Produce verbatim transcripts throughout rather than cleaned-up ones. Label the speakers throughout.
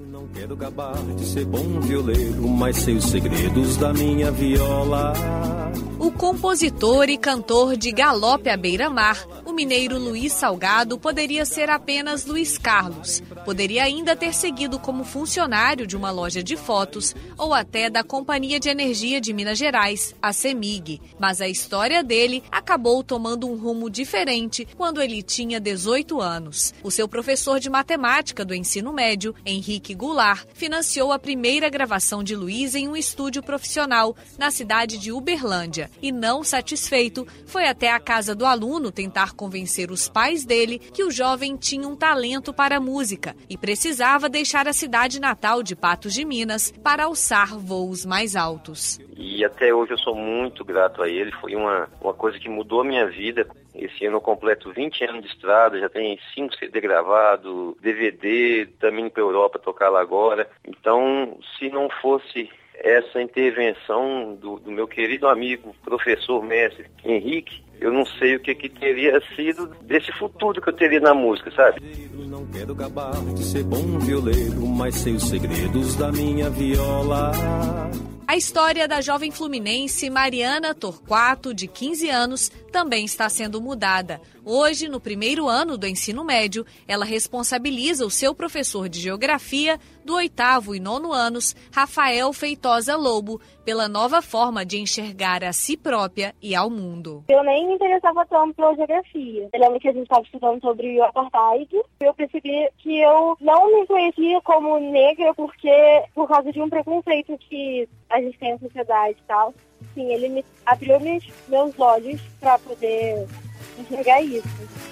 Speaker 1: Não quero gabar de ser bom violeiro, mas sei os segredos da minha viola.
Speaker 2: O compositor e cantor de Galope à Beira-Mar, o mineiro Luiz Salgado, poderia ser apenas Luiz Carlos. Poderia ainda ter seguido como funcionário de uma loja de fotos ou até da Companhia de Energia de Minas Gerais, a CEMIG. Mas a história dele acabou tomando um rumo diferente quando ele tinha dezoito anos. O seu professor de matemática do ensino médio, Henrique Goulart, financiou a primeira gravação de Luiz em um estúdio profissional na cidade de Uberlândia. E não satisfeito, foi até a casa do aluno tentar convencer os pais dele que o jovem tinha um talento para a música e precisava deixar a cidade natal de Patos de Minas para alçar voos mais altos.
Speaker 3: E até hoje eu sou muito grato a ele, foi uma, uma coisa que mudou a minha vida. Esse ano eu completo vinte anos de estrada, já tenho cinco C D gravados, D V D, também para a Europa tocar lá agora. Então, se não fosse essa intervenção do, do meu querido amigo, professor, mestre Henrique, eu não sei o que, que teria sido desse futuro que eu teria na música, sabe?
Speaker 1: Não quero gabar de ser bom violeiro, mas sei os segredos da minha viola.
Speaker 2: A história da jovem fluminense Mariana Torquato, de quinze anos, também está sendo mudada. Hoje, no primeiro ano do ensino médio, ela responsabiliza o seu professor de geografia do oitavo e nono anos, Rafael Feitosa Lobo, pela nova forma de enxergar a si própria e ao mundo.
Speaker 4: Eu nem me interessava tanto pela geografia. Eu lembro que a gente estava estudando sobre o apartheid. Eu percebi que eu não me conhecia como negra porque por causa de um preconceito que a gente tem na sociedade e tal. Sim, ele me abriu meus, meus olhos para poder enxergar isso.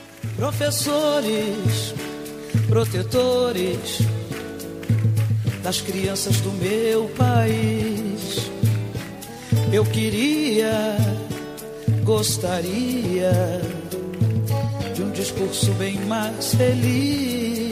Speaker 5: Professores, protetores das crianças do meu país, eu queria, gostaria de um discurso bem mais feliz.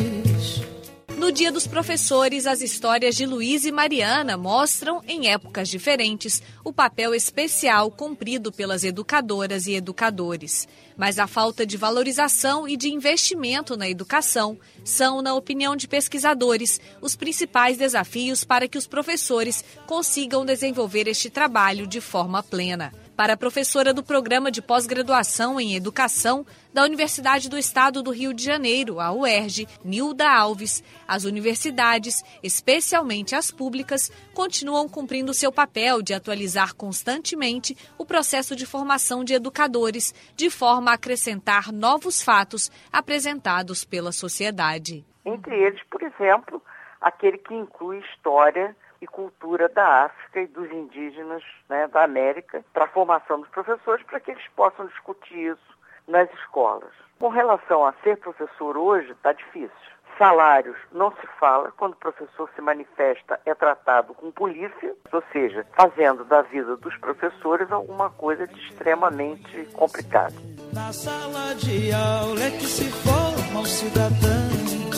Speaker 2: No Dia dos Professores, as histórias de Luiz e Mariana mostram, em épocas diferentes, o papel especial cumprido pelas educadoras e educadores. Mas a falta de valorização e de investimento na educação são, na opinião de pesquisadores, os principais desafios para que os professores consigam desenvolver este trabalho de forma plena. Para a professora do Programa de Pós-Graduação em Educação da Universidade do Estado do Rio de Janeiro, a U E R J, Nilda Alves, as universidades, especialmente as públicas, continuam cumprindo seu papel de atualizar constantemente o processo de formação de educadores, de forma a acrescentar novos fatos apresentados pela sociedade.
Speaker 6: Entre eles, por exemplo, aquele que inclui história e cultura da África e dos indígenas, né, da América, para a formação dos professores, para que eles possam discutir isso nas escolas. Com relação a ser professor hoje, está difícil. Salários não se fala, quando o professor se manifesta é tratado com polícia, ou seja, fazendo da vida dos professores alguma coisa de extremamente complicada.
Speaker 5: Na sala de aula é que se forma um cidadão,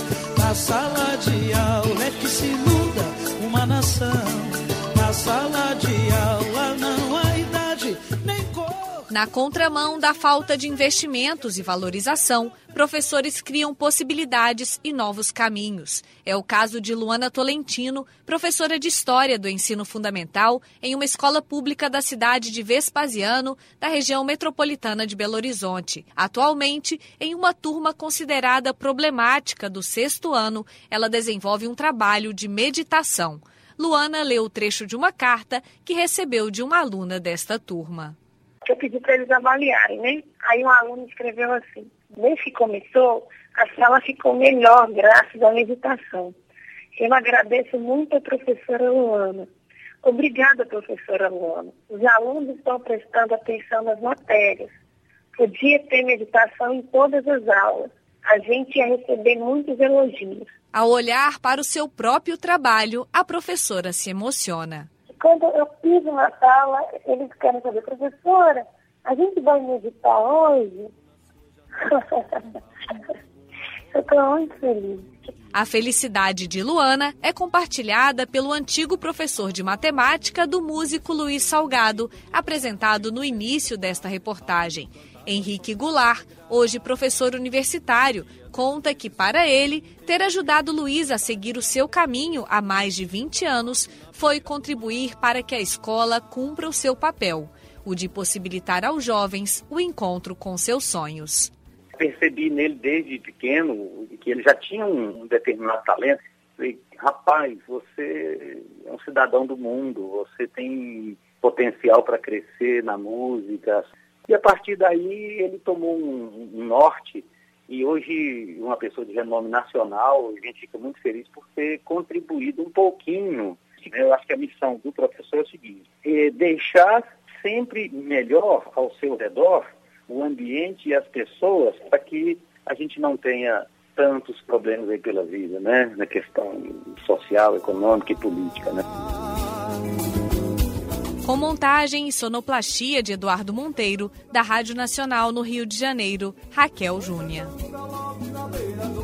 Speaker 5: na sala de aula é que se muda uma nação, na sala de aula não há idade nem cor.
Speaker 2: Na contramão da falta de investimentos e valorização, professores criam possibilidades e novos caminhos. É o caso de Luana Tolentino, professora de História do Ensino Fundamental em uma escola pública da cidade de Vespasiano, da região metropolitana de Belo Horizonte. Atualmente, em uma turma considerada problemática do sexto ano, ela desenvolve um trabalho de meditação. Luana leu o trecho de uma carta que recebeu de uma aluna desta turma.
Speaker 4: Eu pedi para eles avaliarem, né? Aí um aluno escreveu assim: desde que começou, a sala ficou melhor graças à meditação. Eu agradeço muito a professora Luana. Obrigada, professora Luana. Os alunos estão prestando atenção nas matérias. Podia ter meditação em todas as aulas. A gente ia receber muitos elogios.
Speaker 2: Ao olhar para o seu próprio trabalho, a professora se emociona.
Speaker 4: Quando eu piso na sala, eles querem saber, professora, a gente vai meditar hoje? Eu estou muito feliz.
Speaker 2: A felicidade de Luana é compartilhada pelo antigo professor de matemática do músico Luiz Salgado, apresentado no início desta reportagem. Henrique Goulart, hoje professor universitário, conta que, para ele, ter ajudado Luísa a seguir o seu caminho há mais de vinte anos foi contribuir para que a escola cumpra o seu papel, o de possibilitar aos jovens o encontro com seus sonhos.
Speaker 7: Percebi nele desde pequeno que ele já tinha um determinado talento. Falei, rapaz, você é um cidadão do mundo, você tem potencial para crescer na música. E a partir daí ele tomou um, um norte e hoje uma pessoa de renome nacional, a gente fica muito feliz por ter contribuído um pouquinho. Eu acho que a missão do professor é o seguinte, é deixar sempre melhor ao seu redor o ambiente e as pessoas para que a gente não tenha tantos problemas aí pela vida, né? Na questão social, econômica e política, né?
Speaker 2: Com montagem e sonoplastia de Eduardo Monteiro, da Rádio Nacional no Rio de Janeiro, Raquel Júnior.